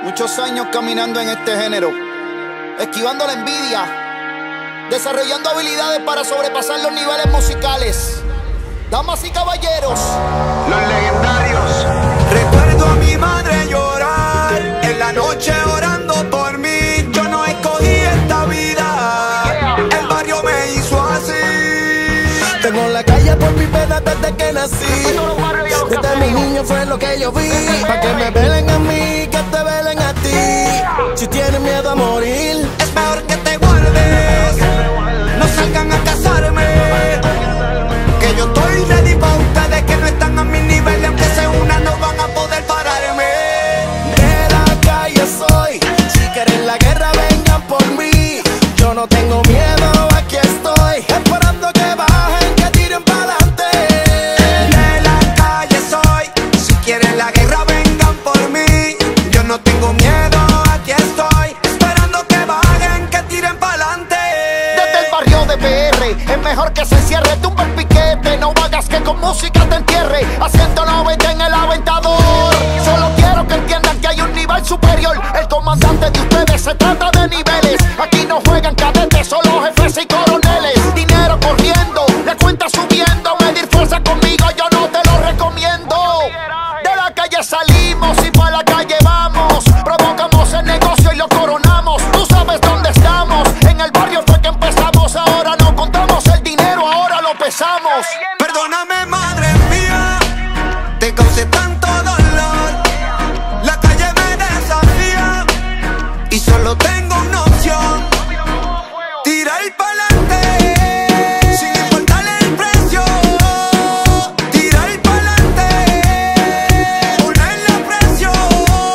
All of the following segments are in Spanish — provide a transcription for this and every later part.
Muchos años caminando en este género, esquivando la envidia, desarrollando habilidades para sobrepasar los niveles musicales. Damas y caballeros, los legendarios. Recuerdo a mi madre llorar en la noche orando por mí. Yo no escogí esta vida, el barrio me hizo así. Tengo la calle por mi pena desde que nací. Desde mi niño fue lo que yo vi. Pa' que me velen a mí, que te velen a ti. Si tienes miedo a morir, es mejor que te guardes. No salgan a casarme, que yo estoy ready pa' ustedes que no están a mi nivel. Y aunque se unan no van a poder pararme. De la calle soy, si quieren la guerra vengan por mí. Yo no tengo miedo, aquí estoy, esperando que bajen, que tiren pa'lante. De la calle soy, si quieren la guerra vengan por mí. Yo no tengo miedo, aquí estoy, esperando que bajen, que tiren pa'lante. desde el barrio de PR, es mejor que se cierre, tumba el piquete. No hagas que con música te entierre, haciendo 90 en el aventador. Solo quiero que entiendan que hay un nivel superior. El comandante de ustedes se trata de niveles. Aquí no juegan cadetes, solo jefes y coroneles. Dinero corriendo, la cuenta subiendo. Medir fuerza conmigo yo no te lo recomiendo. De la calle salimos y pa' la calle vamos. Provocamos el negocio y lo coronamos. Tú sabes dónde estamos, en el barrio fue que empezamos. Ahora no contamos el dinero, ahora lo pesamos. Perdóname, madre mía, te causé tanto dolor. La calle me desafía y solo tengo una opción: tirar pa'lante, sin importarle el precio. Tirar pa'lante, ponerle presión.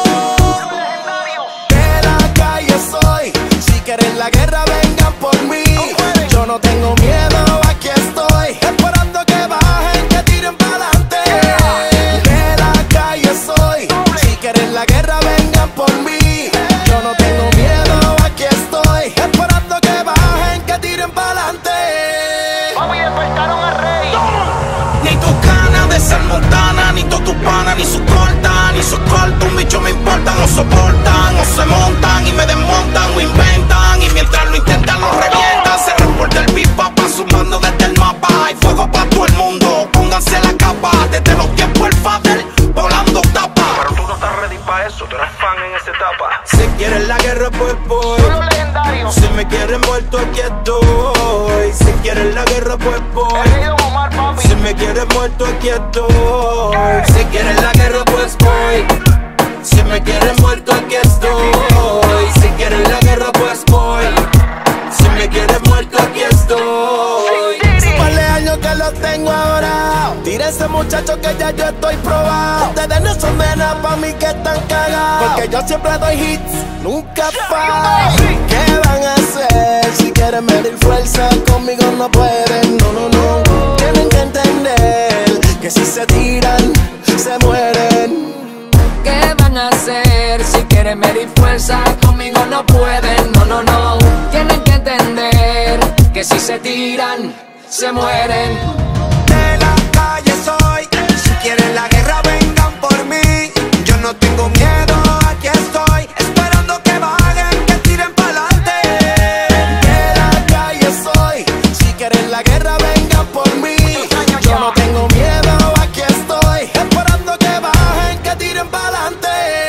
De la calle soy, si quieren la guerra vengan por mí. Yo no tengo miedo, aquí estoy, esperando que bajen, que tiren pa'lante. De la calle soy, si quieren la guerra vengan por mí. Yo no tengo miedo, aquí estoy, esperando que bajen, que tiren pa'lante. Vamos y despertaron al rey. Ni tus ganas de ser montana, ni todos tus panas, ni su corta, ni su corta. Un bicho me importa, no soportan, o se montan y me desmontan, o inventan. Y mientras lo intentan, lo revientan. Se reporta el pipa pa' sumando desde el mapa. Hay fuego pa' todo el mundo, pónganse la capa. Desde los tiempos el Fader, volando tapa. Pero tú no estás ready pa' eso, tú eres fan en esa etapa. Si quieren la guerra pues voy. Son los legendarios. Si me quieren muerto aquí estoy. Si quieren la guerra pues voy. El rey Don Omar, papi. Si me quieren muerto aquí estoy. Si quieren la guerra pues voy. Si me quieren muerto aquí estoy. Si quieren la guerra pues voy. Si me quieren muerto aquí estoy. Par de años que lo tengo ahora. Tira ese muchacho que ya yo estoy probado. Ustedes no son de nada pa' mí que están cagados. Porque yo siempre doy hits, nunca fallo. ¿Qué van a hacer? Si quieren medir fuerza conmigo no pueden. No, no, no. Tienen que entender que si se tiran, se mueren. ¿Qué van a hacer? Si quieren medir fuerza conmigo no pueden, no, no, no. Tienen que entender que si se tiran, se mueren. De la calle soy, si quieren la guerra vengan por mí. Yo no tengo miedo, aquí estoy, esperando que bajen, que tiren pa'lante. De la calle soy, si quieren la guerra vengan por mí. Yo no tengo miedo, aquí estoy, esperando que bajen, que tiren pa'lante.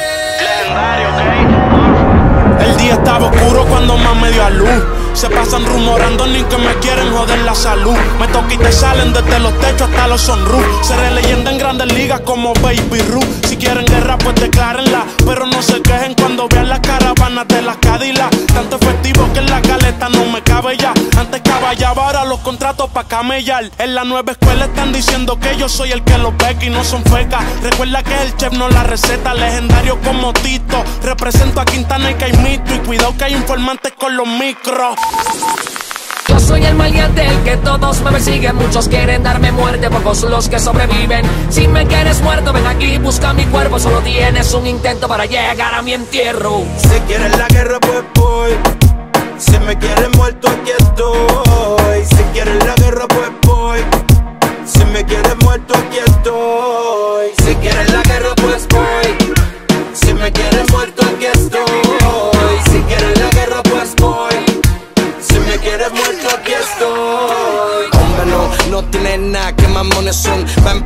El día estaba oscuro cuando más me dio a luz. Se pasan rumorando ni que me quieren joder la salud. Me toca y te salen desde los techos hasta los sunroof. Seré leyenda en grandes ligas como Baby Ruth. Si quieren guerra pues declárenla, pero no se quejen cuando vean las caravanas de las Cadillac. Tanto efectivo que en la caleta no me cabe ya. Antes caballaba, ahora los contratos pa' camellar. En la nueva escuela están diciendo que yo soy el que los beca y no son fecas. Recuerda que el chef no la receta, legendario como Tito. Represento a Quintana y Caimito. Y cuidado que hay informantes con los micros. Yo soy el maleante, el que todos me persiguen. Muchos quieren darme muerte, pocos los que sobreviven. Si me quieres muerto, ven aquí, busca mi cuerpo. Solo tienes un intento para llegar a mi entierro. Si quieren la guerra pues voy. Si me quieren muerto aquí estoy. Si quieren la guerra pues voy. Si me quieren muerto aquí estoy. Si quieren la guerra pues voy. Si me quieren muerto aquí estoy.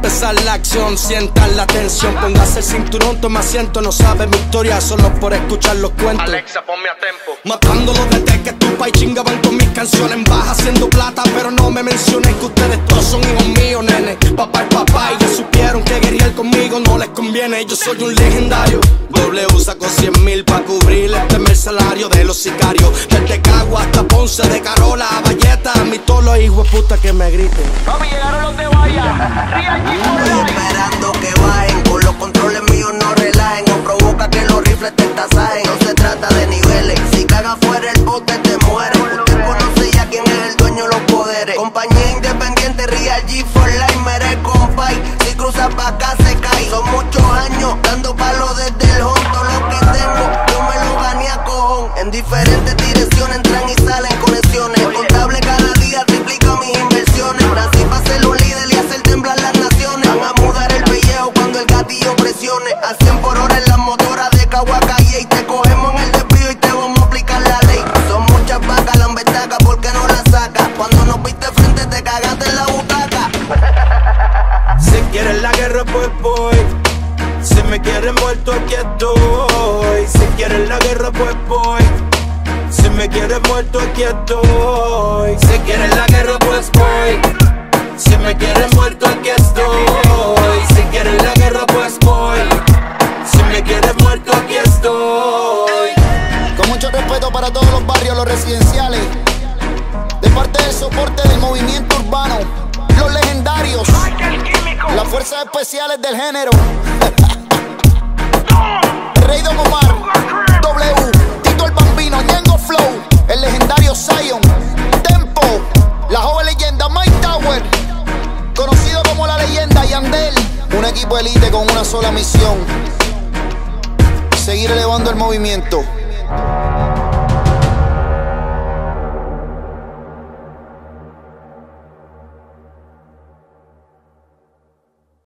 empezar la acción, sientan la tensión. Póngase el cinturón, toma asiento. No sabe mi historia solo por escuchar los cuentos. Alexa, ponme a tempo. Matándolo desde que tu país chingaban con mis canciones. Baja haciendo plata, pero no me mencionen que ustedes todos son hijos míos, nene. Papá y papá, y ya supieron que guerrear conmigo no les conviene. Yo soy un legendario. W sacó 100,000 pa' cubrir este mercenario de los sicarios. Desde Cagua hasta Ponce, de Carola a Valleta. A mí todos los hijos de puta que me griten. Mami, llegaron los de Vaya. Estoy esperando que bajen. Con los controles míos no relajen. No provoca que los rifles te tasajen. No se trata de niveles. Si cagas fuera el bote te mueres. Usted conoce ya quién es el dueño de los poderes. Compañía independiente, Real G for Life, mere compay. Si cruzas pa' acá se cae. Son muchos años dando palos desde el home. Todo lo que tengo yo me lo gané a cojón. En diferentes direcciones entran y salen conexiones. El contable cada día triplica mis inversiones. Nací pa' ser un líder y hacer temblar las naciones. Van a mudar el pellejo cuando el gatillo presione. A 100 por hora en las motoras de Caguacalle. Y te cogemos en el desvío y te vamos a aplicar la ley. Son muchas vacas, la embestaca, ¿por qué no la sacas? Cuando nos viste frente te cagaste en la butaca. Si quieres la guerra pues voy. Si me quieres muerto aquí estoy. Si quieres la guerra pues voy. Si me quieres muerto aquí estoy. Si quieres la guerra pues voy. Si me quieres muerto aquí estoy. Si quieres la guerra pues voy. Si me quieres muerto aquí estoy. Con mucho respeto para todos los barrios, los residenciales. De parte del soporte del movimiento urbano, los legendarios, las fuerzas especiales del género. Rey Don Omar, W, Tito el Bambino, Ñengo Flow, el legendario Zion, Tempo, la joven leyenda Mike Tower, conocido como la leyenda Yandel. Un equipo elite con una sola misión: seguir elevando el movimiento.